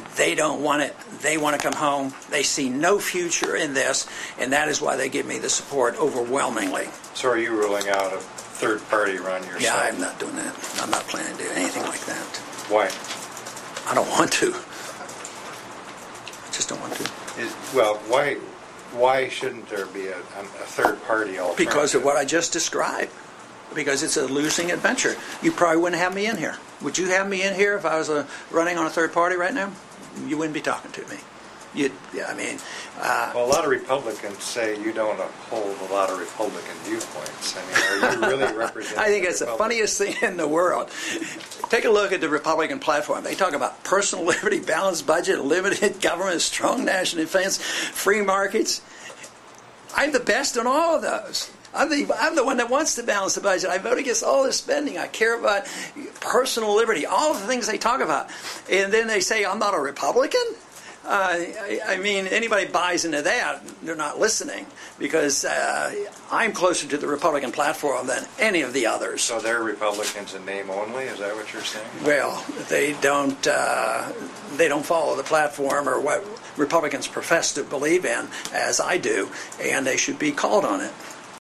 They don't want it. They want to come home. They see no future in this, and that is why they give me the support overwhelmingly. So are you ruling out a third-party run yourself? Yeah, I'm not doing that. I'm not planning to do anything like that. Why? I don't want to. I just don't want to. Why shouldn't there be a third-party alternative? Because of what I just described. Because it's a losing adventure. You probably wouldn't have me in here. Would you have me in here if I was running on a third party right now? You wouldn't be talking to me. Well, a lot of Republicans say you don't uphold a lot of Republican viewpoints. I mean, are you really representing? I think it's the funniest thing in the world. Take a look at the Republican platform. They talk about personal liberty, balanced budget, limited government, strong national defense, free markets. I'm the best on all of those. I'm the one that wants to balance the budget. I vote against all this spending. I care about personal liberty, all of the things they talk about. And then they say, I'm not a Republican? I mean, anybody buys into that, they're not listening, because I'm closer to the Republican platform than any of the others. So they're Republicans in name only? Is that what you're saying? Well, they don't follow the platform or what Republicans profess to believe in, as I do, and they should be called on it.